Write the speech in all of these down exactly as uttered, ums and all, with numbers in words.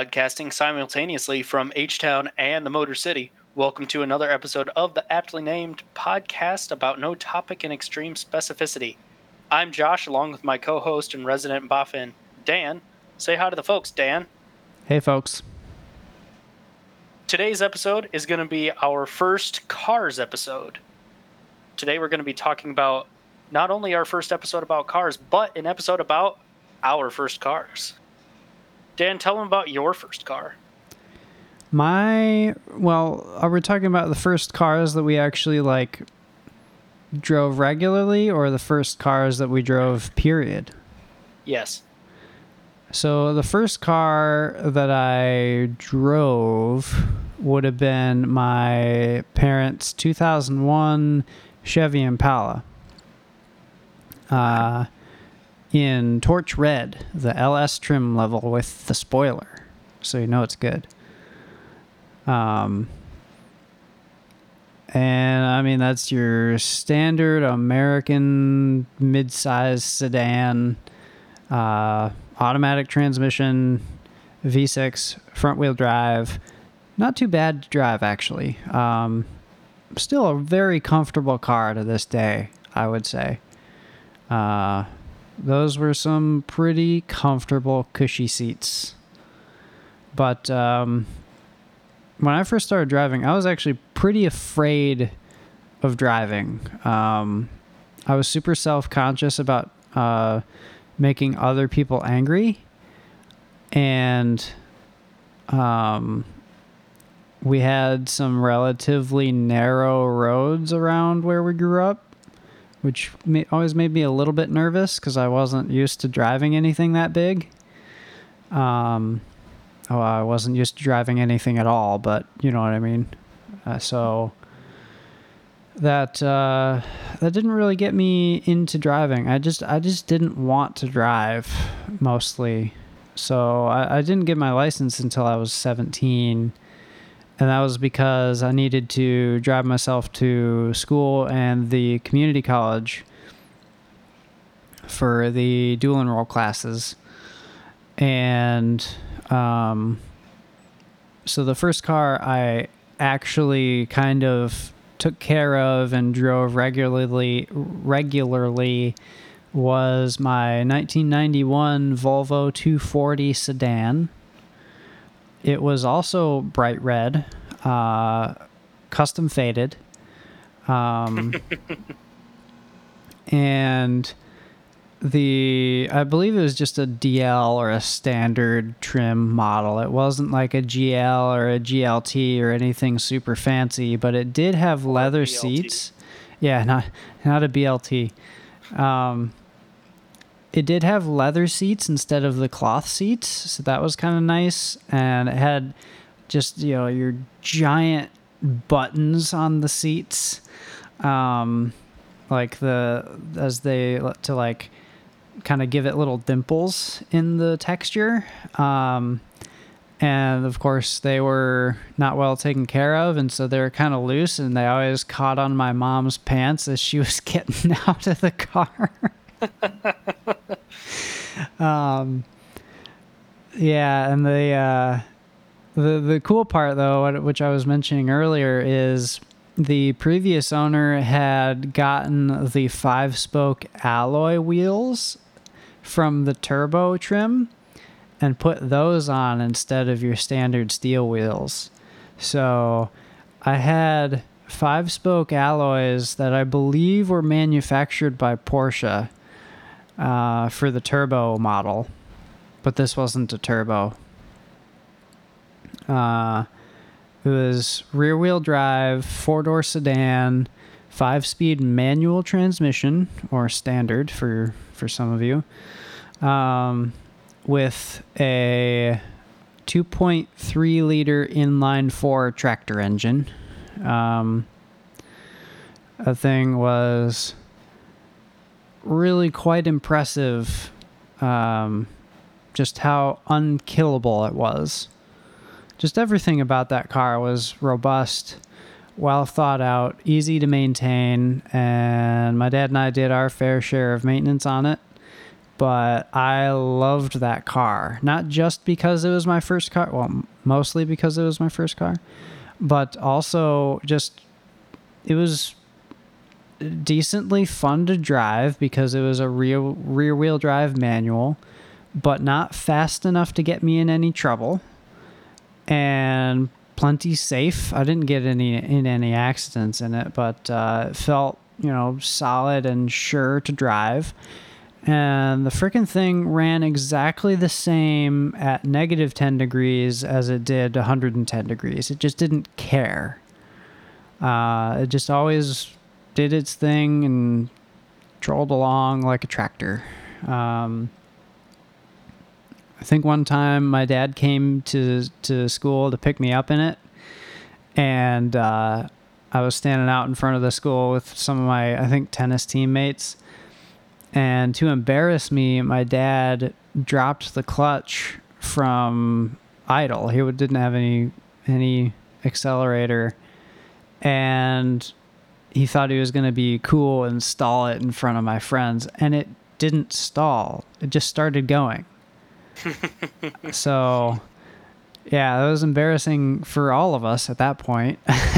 broadcasting simultaneously from H-Town and the Motor City. Welcome to another episode of the aptly named podcast about no topic in extreme specificity. I'm Josh, along with my co-host and resident boffin, Dan. Say hi to the folks, Dan. Hey, folks. Today's episode is going to be our first Cars episode. Today we're going to be talking about not only our first episode about cars, but an episode about our first cars. Dan, tell them about your first car. My, well, are we talking about the first cars that we actually, like, drove regularly, or the first cars that we drove, period? Yes. So the first car that I drove would have been my parents' two thousand one Chevy Impala. Uh... in Torch Red, the L S trim level with the spoiler, so you know it's good. Um, and I mean, that's your standard American mid-size sedan, uh, automatic transmission, V six, front-wheel drive. Not too bad to drive, actually. Um, still a very comfortable car to this day, I would say. Uh... Those were some pretty comfortable, cushy seats. But um, when I first started driving, I was actually pretty afraid of driving. Um, I was super self-conscious about uh, making other people angry. And um, we had some relatively narrow roads around where we grew up, which may, always made me a little bit nervous because I wasn't used to driving anything that big. Um, oh, I wasn't used to driving anything at all, but you know what I mean. Uh, so that uh, that didn't really get me into driving. I just I just didn't want to drive mostly. So I, I didn't get my license until I was seventeen. And that was because I needed to drive myself to school and the community college for the dual enroll classes. And um, so the first car I actually kind of took care of and drove regularly regularly was my nineteen ninety-one Volvo two forty sedan. It was also bright red, uh, custom faded, um, and the I believe it was just a D L or a standard trim model. It wasn't like a G L or a G L T or anything super fancy, but it did have leather seats. Yeah, not not a B L T. Um, It did have leather seats instead of the cloth seats, so that was kind of nice. And it had just, you know, your giant buttons on the seats, um, like the as they to like kind of give it little dimples in the texture. Um, and of course, they were not well taken care of, and so they were kind of loose, and they always caught on my mom's pants as she was getting out of the car. um, yeah, and the uh, the the cool part though, which I was mentioning earlier, is the previous owner had gotten the five spoke alloy wheels from the turbo trim and put those on instead of your standard steel wheels. So I had five spoke alloys that I believe were manufactured by Porsche. Uh, for the turbo model, but this wasn't a turbo. Uh, it was rear-wheel drive, four-door sedan, five-speed manual transmission, or standard for, for some of you, um, with a two point three liter inline-four tractor engine. Um, the thing was really quite impressive, um, just how unkillable it was. Just everything about that car was robust, well thought out, easy to maintain, and my dad and I did our fair share of maintenance on it. but I loved that car. Not just because it was my first car, well, mostly because it was my first car, but also just it was decently fun to drive because it was a rear rear wheel drive manual, but not fast enough to get me in any trouble, and plenty safe. I didn't get any in any accidents in it, but uh, it felt, you know, solid and sure to drive. And the freaking thing ran exactly the same at negative ten degrees as it did one hundred ten degrees. It just didn't care. Uh, it just always did its thing and trolled along like a tractor. Um, I think one time my dad came to to school to pick me up in it, and uh, I was standing out in front of the school with some of my, I think, tennis teammates. And to embarrass me, my dad dropped the clutch from idle. He didn't have any any accelerator, and he thought he was going to be cool and stall it in front of my friends, and it didn't stall. It just started going. So, yeah, that was embarrassing for all of us at that point.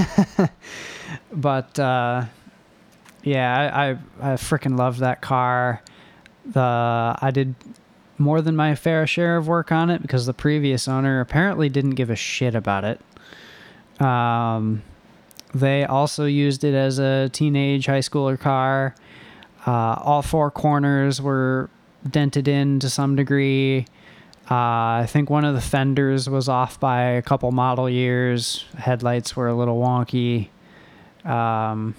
But uh, yeah, I I, I freaking loved that car. The I did more than my fair share of work on it because the previous owner apparently didn't give a shit about it. Um, they also used it as a teenage high schooler car. Uh, all four corners were dented in to some degree. Uh, I think one of the fenders was off by a couple model years. Headlights were a little wonky. Um,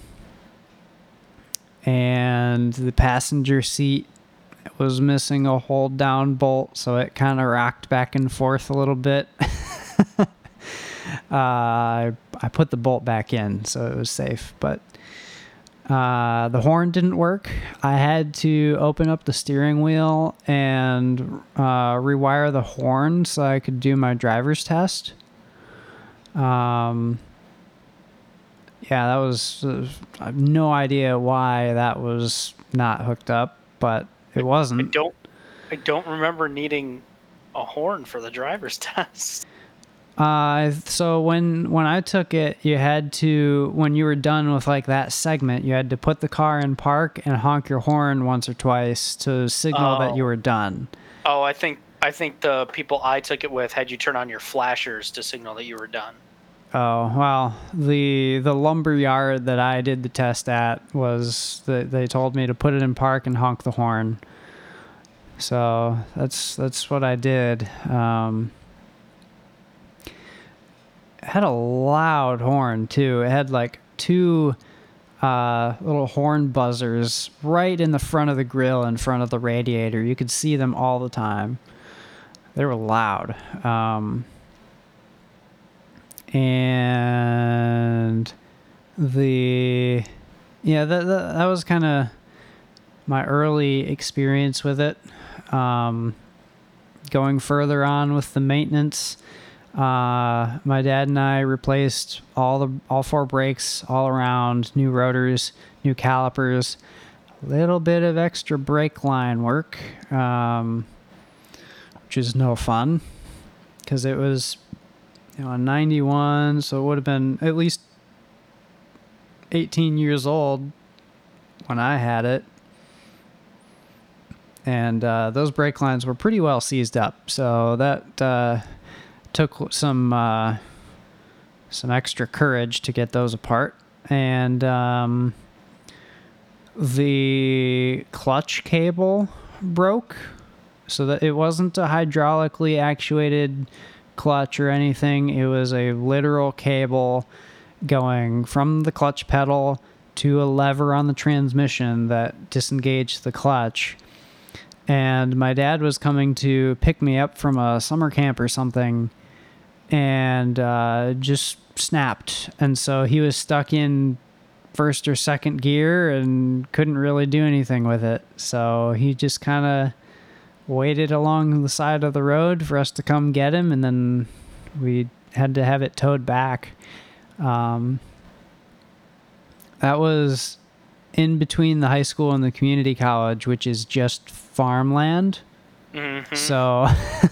and the passenger seat was missing a hold down bolt, so it kind of rocked back and forth a little bit. uh, I, I put the bolt back in, so it was safe, but uh, the horn didn't work. I had to open up the steering wheel and uh, rewire the horn so I could do my driver's test. Um, yeah, that was, uh, I have no idea why that was not hooked up, but it wasn't. I don't, I don't remember needing a horn for the driver's test. Uh, so when when I took it, you had to, when you were done with like that segment, you had to put the car in park and honk your horn once or twice to signal oh. that you were done. Oh, I think I think the people I took it with had you turn on your flashers to signal that you were done. Oh, well, the the lumber yard that I did the test at was that they told me to put it in park and honk the horn. So that's that's what I did. Um, it had a loud horn too. It had like two uh, little horn buzzers right in the front of the grill, in front of the radiator. You could see them all the time. They were loud. Um, and the yeah that that, that was kind of my early experience with it. Um, going further on with the maintenance, uh, my dad and I replaced all the all four brakes all around, new rotors, new calipers, a little bit of extra brake line work, um, which is no fun because it was, you know, a ninety-one, so it would have been at least eighteen years old when I had it. And uh, those brake lines were pretty well seized up, so that uh, took some uh, some extra courage to get those apart. And um, the clutch cable broke, so that it wasn't a hydraulically actuated clutch or anything. It was a literal cable going from the clutch pedal to a lever on the transmission that disengaged the clutch. And my dad was coming to pick me up from a summer camp or something, and uh, just snapped. And so he was stuck in first or second gear and couldn't really do anything with it. So he just kind of waited along the side of the road for us to come get him, and then we had to have it towed back. Um, that was in between the high school and the community college, which is just farmland. Mm-hmm. So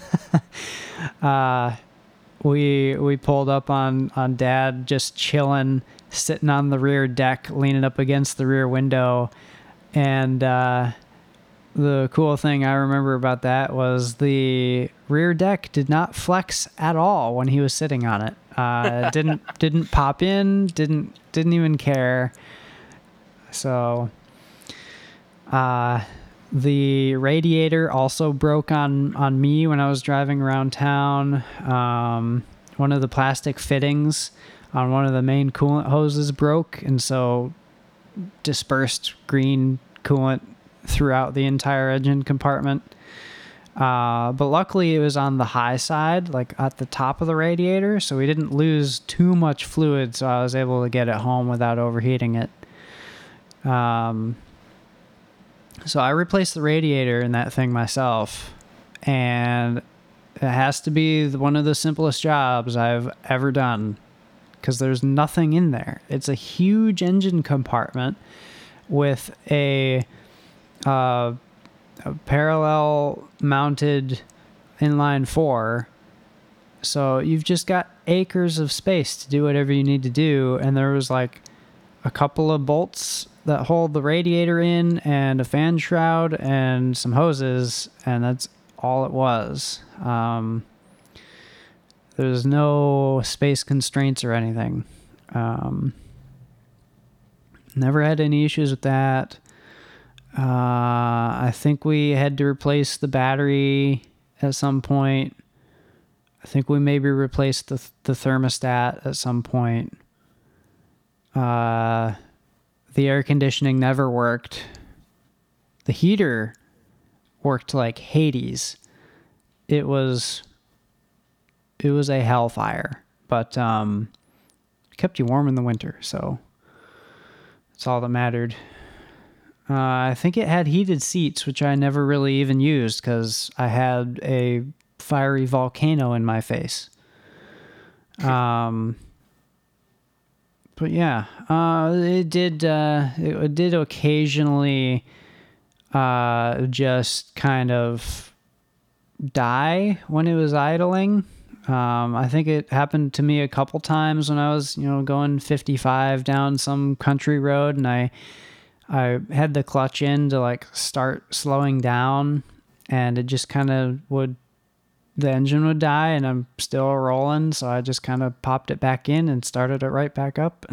uh, we we pulled up on, on Dad just chilling, sitting on the rear deck, leaning up against the rear window. And uh, the cool thing I remember about that was the rear deck did not flex at all when he was sitting on it. Uh, didn't didn't pop in, didn't didn't even care. So uh, the radiator also broke on, on me when I was driving around town. Um, one of the plastic fittings on one of the main coolant hoses broke, and so dispersed green coolant throughout the entire engine compartment. Uh, but luckily it was on the high side, like at the top of the radiator, so we didn't lose too much fluid, so I was able to get it home without overheating it. Um, so I replaced the radiator in that thing myself, and it has to be one of the simplest jobs I've ever done, because there's nothing in there. It's a huge engine compartment with a, uh, a parallel mounted inline four. So you've just got acres of space to do whatever you need to do. And there was like a couple of bolts that hold the radiator in and a fan shroud and some hoses. And that's all it was. Um, there's no space constraints or anything. Um, never had any issues with that. Uh, I think we had to replace the battery at some point. I think we maybe replaced the the thermostat at some point. Uh, the air conditioning never worked. The heater worked like Hades. It was it was a hellfire, but um, it kept you warm in the winter, so that's all that mattered. Uh, I think it had heated seats, which I never really even used because I had a fiery volcano in my face. Um, but yeah, uh, it did. Uh, it did occasionally uh, just kind of die when it was idling. Um, I think it happened to me a couple times when I was, you know, going fifty-five down some country road, and I. I had the clutch in to like start slowing down, and it just kind of would, the engine would die and I'm still rolling. So I just kind of popped it back in and started it right back up.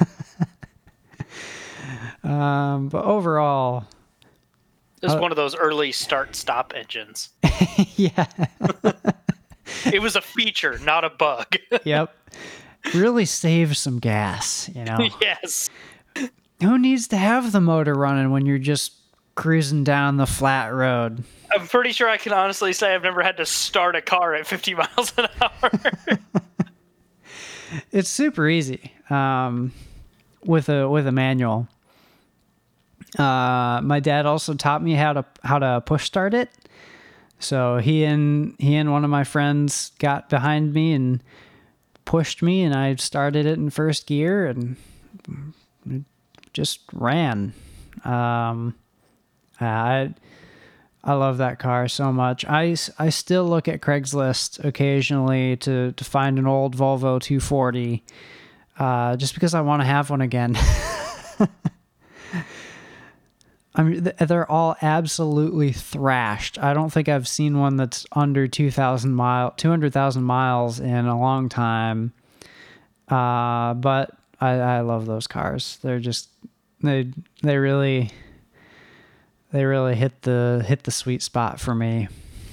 um, but overall, it was uh, one of those early start stop engines. Yeah. It was a feature, not a bug. Yep. Really saved some gas, you know? Yes. Who needs to have the motor running when you're just cruising down the flat road? I'm pretty sure I can honestly say I've never had to start a car at fifty miles an hour. It's super easy um, with a with a manual. Uh, my dad also taught me how to how to push start it. So he and he and one of my friends got behind me and pushed me, and I started it in first gear and just ran. Um, I I love that car so much. I, I still look at Craigslist occasionally to, to find an old Volvo two forty, uh, just because I want to have one again. I mean, they're all absolutely thrashed. I don't think I've seen one that's under two thousand mile, two hundred thousand miles in a long time. Uh, but I, I love those cars. They're just, they, they really, they really hit the, hit the sweet spot for me.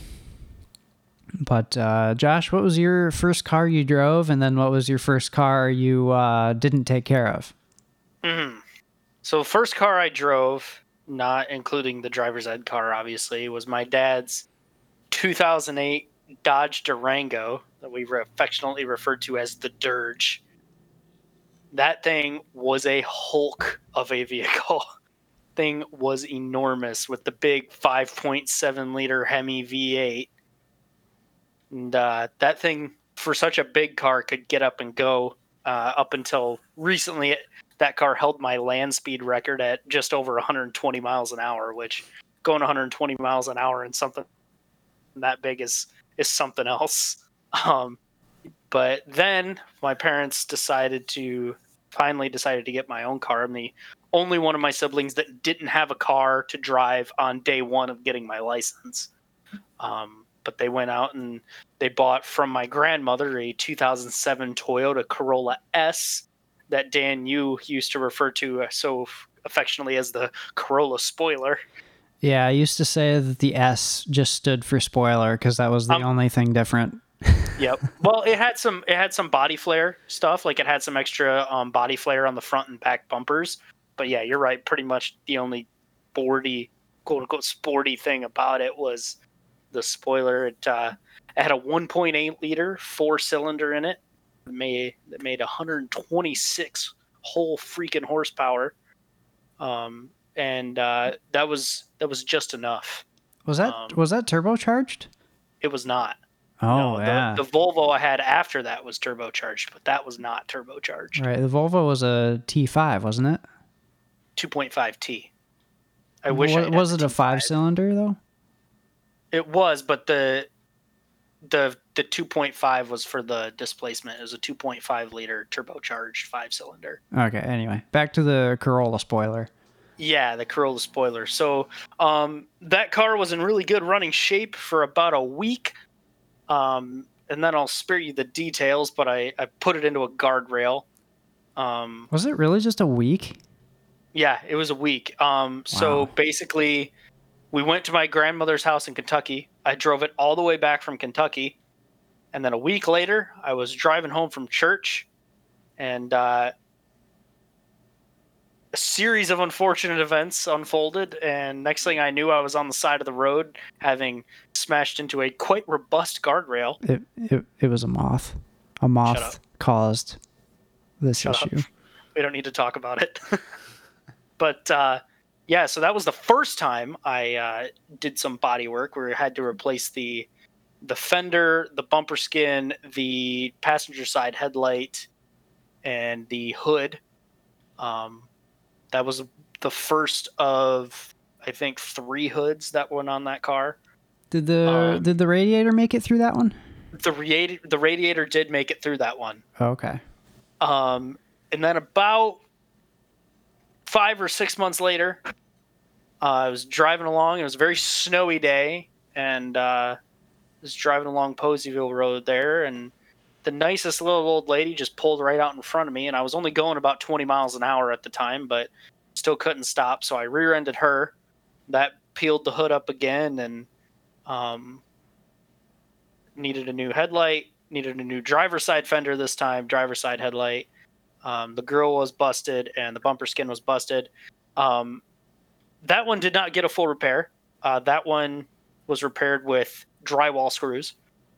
But, uh, Josh, what was your first car you drove? And then what was your first car you, uh, didn't take care of? Mm-hmm. So first car I drove, not including the driver's ed car, obviously, was my dad's two thousand eight Dodge Durango that we affectionately referred to as the Dirge. That thing was a hulk of a vehicle. Thing was enormous with the big five point seven liter Hemi V eight. And uh, that thing, for such a big car, could get up and go uh, up until recently. that car held my land speed record at just over one hundred twenty miles an hour, which going one hundred twenty miles an hour in something that big is is something else. Um, but then my parents decided to finally decided to get my own car. I'm the only one of my siblings that didn't have a car to drive on day one of getting my license. Um, but they went out and they bought from my grandmother a two thousand seven Toyota Corolla S that Dan Yu used to refer to so affectionately as the Corolla spoiler. Yeah, I used to say that the S just stood for spoiler because that was the um, only thing different. Yep. Well, it had some it had some body flare stuff, like it had some extra um, body flare on the front and back bumpers. But yeah, you're right. Pretty much the only sporty, quote unquote, sporty thing about it was the spoiler. It, uh, it had a one point eight liter four cylinder in it. It made it made one hundred twenty-six whole freaking horsepower. Um, and uh, that was that was just enough. Was that um, was that turbocharged? It was not. Oh, no, yeah. The, the Volvo I had after that was turbocharged, but that was not turbocharged. Right. The Volvo was a T five, wasn't it? two point five T. I wish was, I was it a five cylinder though? It was, but the the the two point five was for the displacement. It was a two point five liter turbocharged five cylinder. Okay. Anyway, back to the Corolla spoiler. Yeah, the Corolla spoiler. So um, that car was in really good running shape for about a week. Um, and then I'll spare you the details, but I, I put it into a guardrail. Um, was it really just a week? Yeah, it was a week. Um, wow. So basically, we went to my grandmother's house in Kentucky. I drove it all the way back from Kentucky. And then a week later, I was driving home from church. And uh, a series of unfortunate events unfolded. And next thing I knew, I was on the side of the road, having smashed into a quite robust guardrail. It it, it was a moth. A moth caused this Shut issue. Up. We don't need to talk about it. But uh, yeah, so that was the first time I uh, did some body work where I had to replace the the fender, the bumper skin, the passenger side headlight, and the hood. Um, that was the first of, I think, three hoods that went on that car. Did the um, did the radiator make it through that one? The radiator the radiator did make it through that one. Okay. Um, and then about five or six months later, uh, I was driving along. It was a very snowy day, and uh, I was driving along Poseyville Road there, and the nicest little old lady just pulled right out in front of me, and I was only going about twenty miles an hour at the time, but still couldn't stop, so I rear-ended her. That peeled the hood up again, and um, needed a new headlight, needed a new driver's side fender this time, driver's side headlight. Um, the grill was busted, and the bumper skin was busted. Um, that one did not get a full repair. Uh, that one was repaired with drywall screws.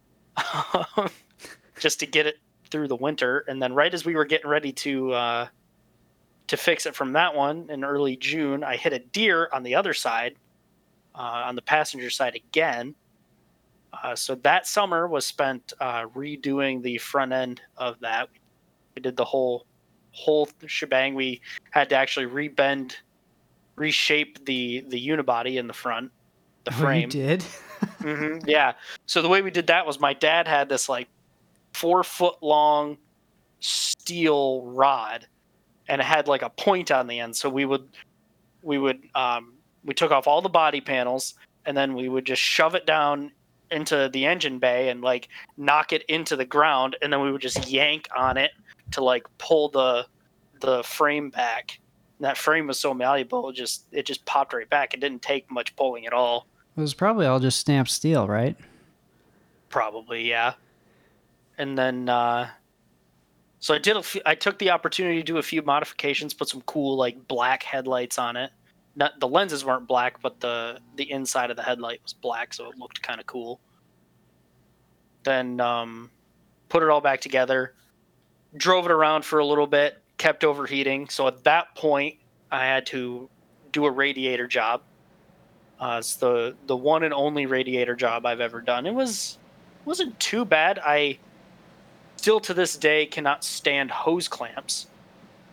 Just to get it through the winter. And then right as we were getting ready to uh, to fix it from that one in early June, I hit a deer on the other side, uh, on the passenger side again. Uh, so that summer was spent uh, redoing the front end of that. We did the whole whole shebang. We had to actually rebend, reshape the, the unibody in the front, the frame. Oh, you did? Mm-hmm, yeah. So the way we did that was my dad had this like four foot long steel rod, and it had like a point on the end. So we would, we would, um, we took off all the body panels, and then we would just shove it down into the engine bay and like knock it into the ground. And then we would just yank on it to like pull the, the frame back. And that frame was so malleable. It just, it just popped right back. It didn't take much pulling at all. It was probably all just stamped steel, right? Probably, yeah. And then, uh, so I did. A f- I took the opportunity to do a few modifications, put some cool like black headlights on it. Not the lenses weren't black, but the the inside of the headlight was black, so it looked kind of cool. Then um, put it all back together, drove it around for a little bit, kept overheating. So at that point, I had to do a radiator job. Uh, it's the the one and only radiator job I've ever done. It was wasn't too bad. I still to this day cannot stand hose clamps.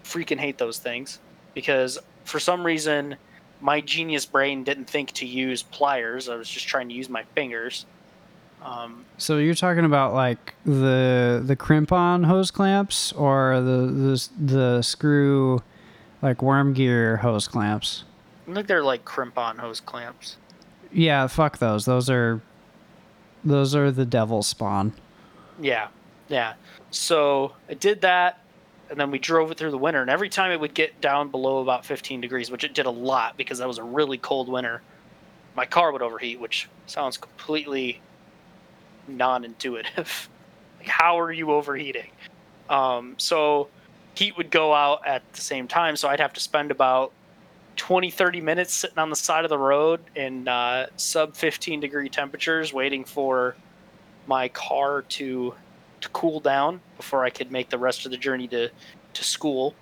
freaking hate those things because for some reason my genius brain didn't think to use pliers. I was just trying to use my fingers. Um, so you're talking about like the the crimp-on hose clamps or the the the screw like worm gear hose clamps? I think they're like crimp-on hose clamps. Yeah, fuck those. Those are those are the devil's spawn. Yeah, yeah. So I did that, and then we drove it through the winter. And every time it would get down below about fifteen degrees, which it did a lot because that was a really cold winter, my car would overheat, which sounds completely non-intuitive. Like, how are you overheating? Um, so heat would go out at the same time, so I'd have to spend about twenty, thirty minutes sitting on the side of the road in uh, sub fifteen degree temperatures waiting for my car to to cool down before I could make the rest of the journey to, to school.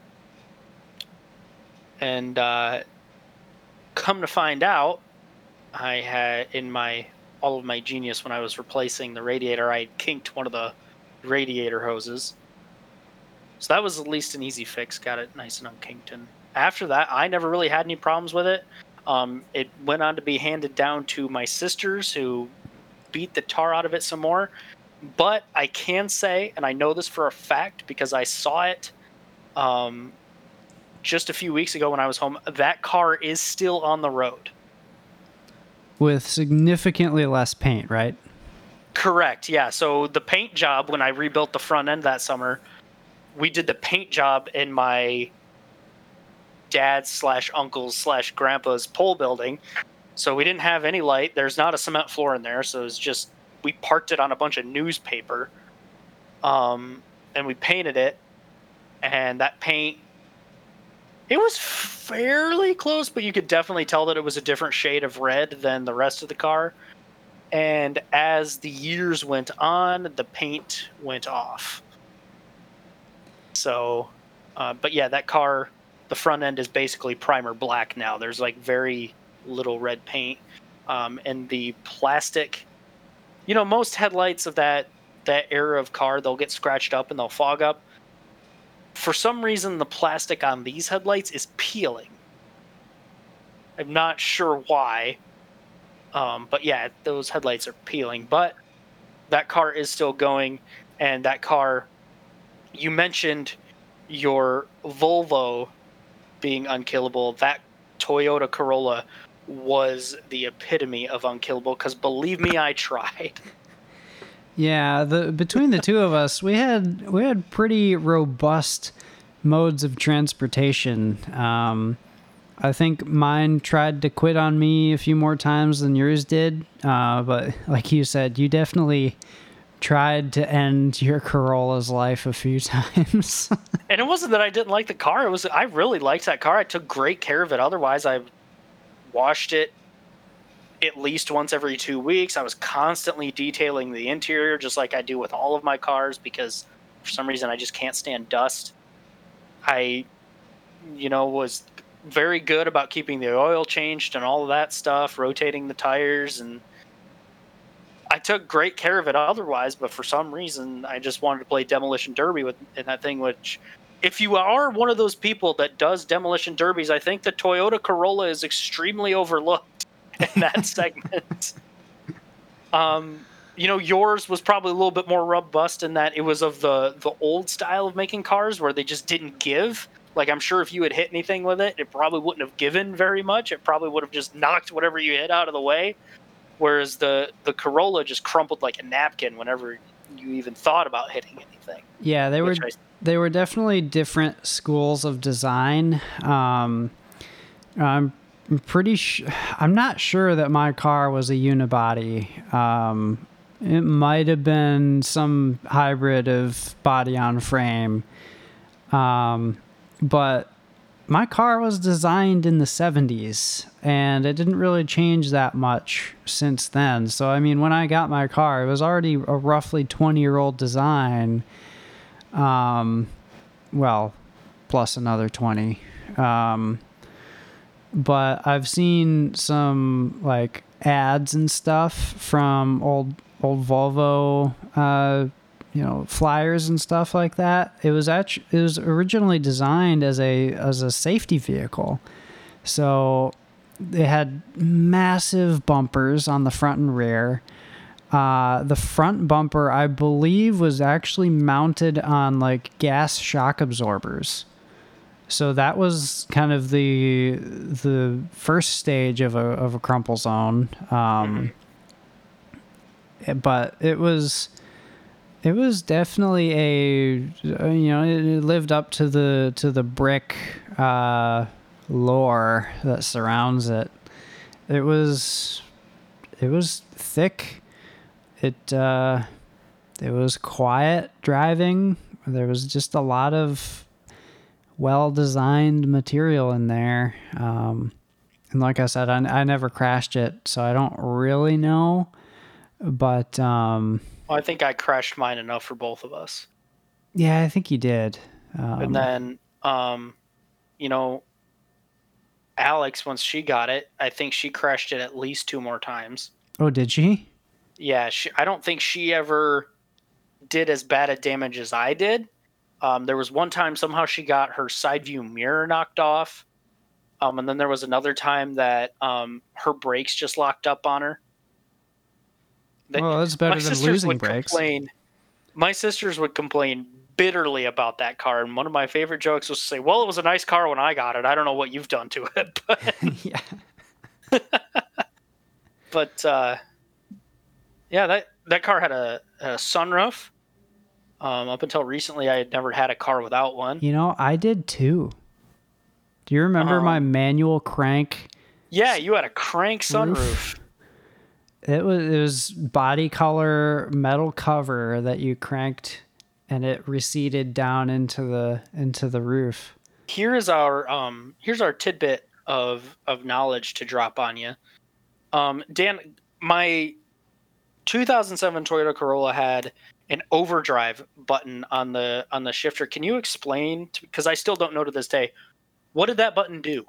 And uh, come to find out, I had in my all of my genius when I was replacing the radiator, I kinked one of the radiator hoses. So that was at least an easy fix. Got it nice and unkinked. And after that, I never really had any problems with it. Um, it went on to be handed down to my sisters who beat the tar out of it some more. But I can say, and I know this for a fact because I saw it um, just a few weeks ago when I was home, that car is still on the road. With significantly less paint, right? Correct, yeah. So the paint job, when I rebuilt the front end that summer, we did the paint job in my dad's slash uncle's slash grandpa's pole building. So we didn't have any light. There's not a cement floor in there, so it's just, we parked it on a bunch of newspaper, um, and we painted it, and that paint, it was fairly close, but you could definitely tell that it was a different shade of red than the rest of the car. And as the years went on, the paint went off. So, uh, but yeah, that car, the front end is basically primer black now. There's like very little red paint. Um, and the plastic, you know, most headlights of that, that era of car, they'll get scratched up and they'll fog up. For some reason, the plastic on these headlights is peeling. I'm not sure why. Um, but yeah, those headlights are peeling. But that car is still going. And that car, you mentioned your Volvo being unkillable. That Toyota Corolla was the epitome of unkillable because believe me, I tried. Yeah, the between the two of us, we had we had pretty robust modes of transportation. Um, I think mine tried to quit on me a few more times than yours did, uh, but like you said, you definitely tried to end your Corolla's life a few times. And it wasn't that I didn't like the car. It was I really liked that car. I took great care of it. Otherwise, I washed it at least once every two weeks. I was constantly detailing the interior, just like I do with all of my cars, because for some reason I just can't stand dust. I, you know, was very good about keeping the oil changed and all of that stuff, rotating the tires, and I took great care of it otherwise, but for some reason I just wanted to play Demolition Derby with in that thing, which if you are one of those people that does demolition derbies, I think the Toyota Corolla is extremely overlooked in that segment. Um, you know, yours was probably a little bit more robust in that it was of the, the old style of making cars where they just didn't give. Like, I'm sure if you had hit anything with it, it probably wouldn't have given very much. It probably would have just knocked whatever you hit out of the way. Whereas the, the Corolla just crumpled like a napkin whenever you even thought about hitting anything. Yeah, they were I, they were definitely different schools of design. Um, I'm pretty sh- I'm not sure that my car was a unibody. Um, it might have been some hybrid of body on frame. Um, but my car was designed in the seventies, and it didn't really change that much since then. So, I mean, when I got my car, it was already a roughly twenty-year-old design. Um, well, plus another twenty. Um, but I've seen some, like, ads and stuff from old old Volvo uh, you know, flyers and stuff like that. It was actually it was originally designed as a as a safety vehicle. So they had massive bumpers on the front and rear. Uh, the front bumper, I believe, was actually mounted on like gas shock absorbers. So that was kind of the the first stage of a of a crumple zone. Um, mm-hmm. But it was it was definitely a you know it lived up to the to the brick uh, lore that surrounds it. It was it was thick. It uh, it was quiet driving. There was just a lot of well-designed material in there. Um, and like I said, I, I never crashed it, so I don't really know. But um, well, I think I crashed mine enough for both of us. Yeah, I think you did. Um, and then, um, you know, Alex, once she got it, I think she crashed it at least two more times. Oh, did she? Yeah, she, I don't think she ever did as bad a damage as I did. Um, there was one time somehow she got her side view mirror knocked off. Um, and then there was another time that um, her brakes just locked up on her. They, well, that's better than losing brakes. Complain, my sisters would complain bitterly about that car. And one of my favorite jokes was to say, well, it was a nice car when I got it. I don't know what you've done to it. But, yeah. but uh, yeah, that, that car had a, a sunroof. Um, up until recently, I had never had a car without one. You know, I did too. Do you remember um, my manual crank? Yeah, you had a crank sunroof. Roof? It was it was body color metal cover that you cranked, and it receded down into the into the roof. Here is our um here's our tidbit of of knowledge to drop on you. Um, Dan, my two thousand seven Toyota Corolla had an overdrive button on the on the shifter. Can you explain? Because I still don't know to this day. What did that button do?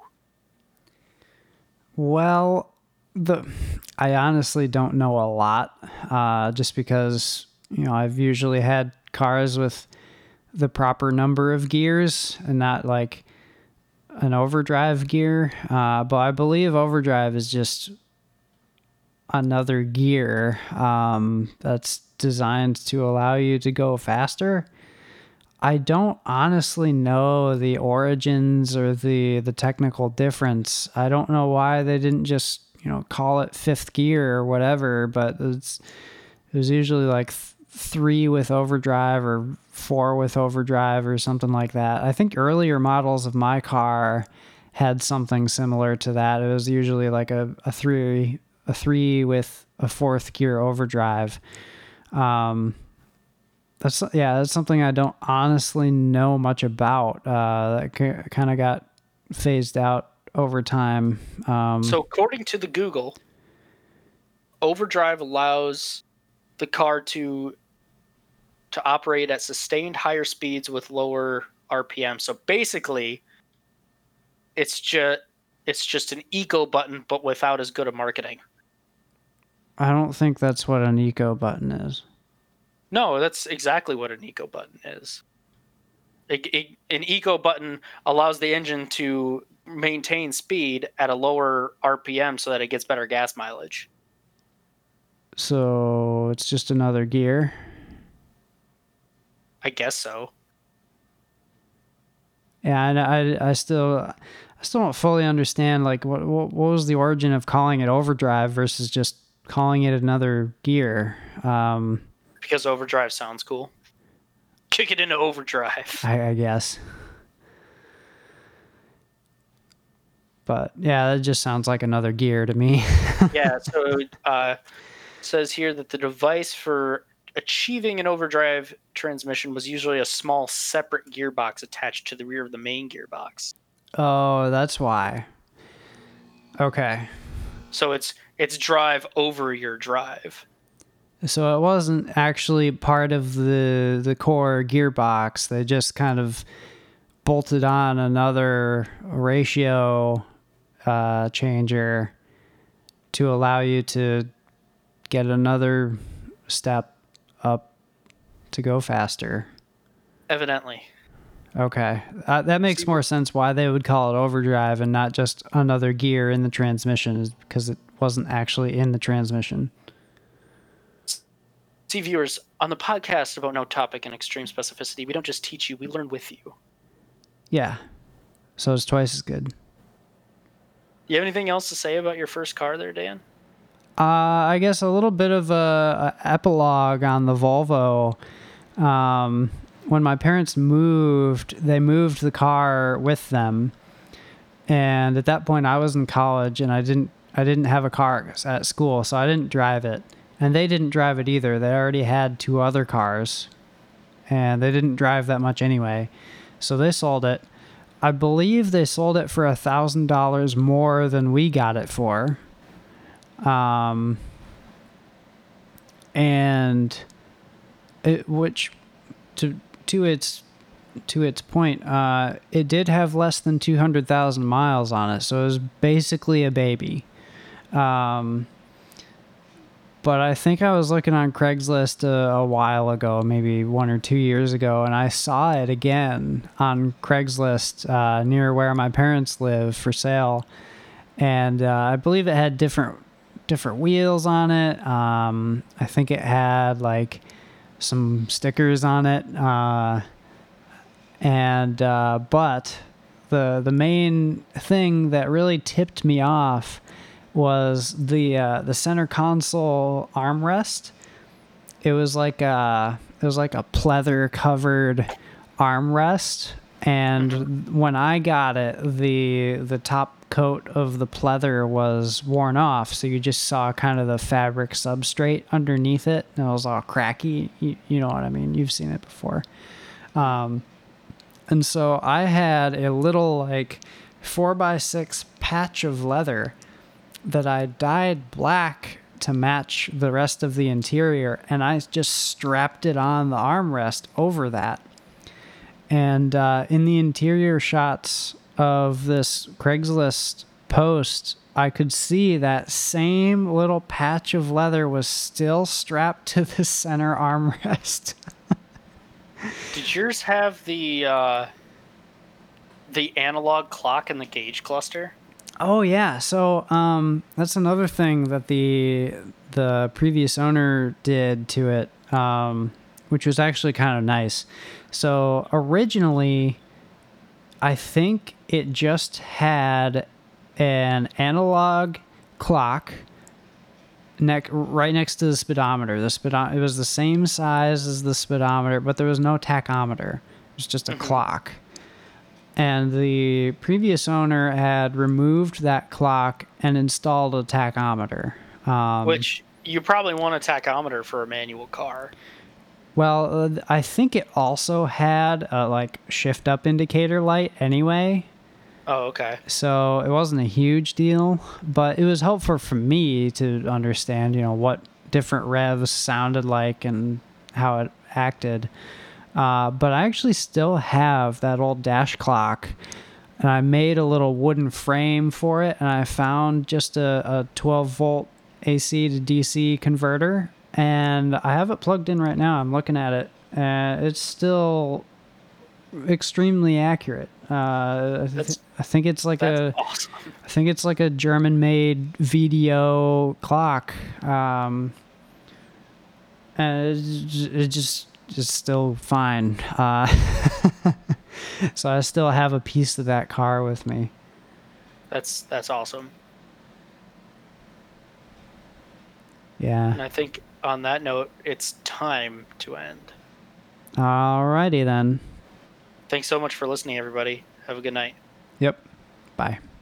Well, the I honestly don't know a lot, uh, just because you know I've usually had cars with the proper number of gears and not like an overdrive gear. Uh, but I believe overdrive is just another gear um, that's designed to allow you to go faster. I don't honestly know the origins or the the technical difference. I don't know why they didn't just, you know, call it fifth gear or whatever, but it's it was usually like th- three with overdrive or four with overdrive or something like that. I think earlier models of my car had something similar to that. It was usually like a, a three a three with a fourth gear overdrive. Um That's yeah, that's something I don't honestly know much about. Uh, that c- kind of got phased out over time. Um, so according to the Google, overdrive allows the car to to operate at sustained higher speeds with lower R P M. So basically, it's just it's just an eco button, but without as good a marketing. I don't think that's what an eco button is. No, that's exactly what an eco button is. It, it, an eco button allows the engine to maintain speed at a lower R P M so that it gets better gas mileage. So it's just another gear? I guess so. Yeah, and I, I still, I still don't fully understand like what, what what was the origin of calling it overdrive versus just calling it another gear. Um, Because overdrive sounds cool. Kick it into overdrive. I, I guess. But yeah, that just sounds like another gear to me. Yeah, so uh, it says here that the device for achieving an overdrive transmission was usually a small separate gearbox attached to the rear of the main gearbox. Oh, that's why. Okay. So it's it's drive over your drive. So it wasn't actually part of the the core gearbox. They just kind of bolted on another ratio uh, changer to allow you to get another step up to go faster. Evidently. Okay. Uh, that makes more sense why they would call it overdrive and not just another gear in the transmission, is because it wasn't actually in the transmission. See, viewers, on the podcast about no topic and extreme specificity, we don't just teach you, we learn with you. Yeah. So it's twice as good. You have anything else to say about your first car there, Dan? Uh, I guess a little bit of a, a epilogue on the Volvo. Um, when my parents moved, they moved the car with them. And at that point I was in college and I didn't, I didn't have a car at school, so I didn't drive it. And they didn't drive it either. They already had two other cars and they didn't drive that much anyway. So they sold it. I believe they sold it for a thousand dollars more than we got it for. Um, and it, which to, to its, to its point, uh, it did have less than two hundred thousand miles on it. So it was basically a baby. Um, but I think I was looking on Craigslist a, a while ago, maybe one or two years ago, and I saw it again on Craigslist, uh, near where my parents live for sale. And, uh, I believe it had different, different wheels on it. Um, I think it had like some stickers on it. Uh, and, uh, but the, the main thing that really tipped me off was the, uh, the center console armrest. It was like a, it was like a pleather covered armrest. And when I got it, the, the top coat of the pleather was worn off. So you just saw kind of the fabric substrate underneath it. And it was all cracky. You, you know what I mean? You've seen it before. Um, and so I had a little like four by six patch of leather that I dyed black to match the rest of the interior, and I just strapped it on the armrest over that. And uh, in the interior shots of this Craigslist post, I could see that same little patch of leather was still strapped to the center armrest. Did yours have the uh, the analog clock and the gauge cluster? Oh yeah, so um, that's another thing that the the previous owner did to it, um, which was actually kind of nice. So originally, I think it just had an analog clock neck right next to the speedometer. The speedo- it was the same size as the speedometer, but there was no tachometer. It was just a mm-hmm. clock. And the previous owner had removed that clock and installed a tachometer. Um, Which you probably want a tachometer for a manual car. Well, uh, I think it also had a like shift up indicator light anyway. Oh, okay. So it wasn't a huge deal, but it was helpful for me to understand, you know, what different revs sounded like and how it acted. Uh, but I actually still have that old dash clock, and I made a little wooden frame for it, and I found just a, a twelve volt A C to D C converter, and I have it plugged in right now. I'm looking at it, and it's still extremely accurate. Uh, I, th- I think it's like a, awesome. I think it's like a German-made V D O clock, um, and it, it just. Just still fine. Uh, so I still have a piece of that car with me. That's that's awesome. Yeah. And I think on that note, it's time to end. Alrighty then. Thanks so much for listening, everybody. Have a good night. Yep. Bye.